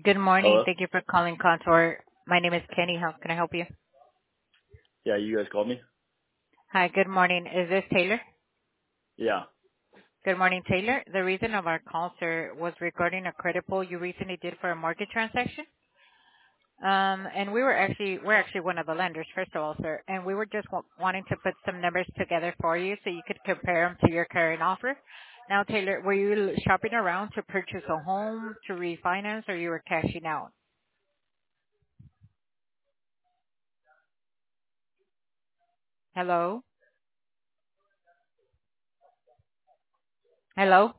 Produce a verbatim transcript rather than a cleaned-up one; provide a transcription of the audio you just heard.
Good morning. Hello? Thank you for calling Contour. My name is Kenny. How can I help you? Yeah, you guys called me? Hi, good morning. Is this Taylor? Yeah. Good morning, Taylor. The reason of our call, sir, was regarding a credit pull you recently did for a mortgage transaction. Um, and we were actually, we're actually one of the lenders, first of all, sir, and we were just wa- wanting to put some numbers together for you so you could compare them to your current offer. Now, Taylor, were you shopping around to purchase a home, to refinance, or you were cashing out? Hello? Hello?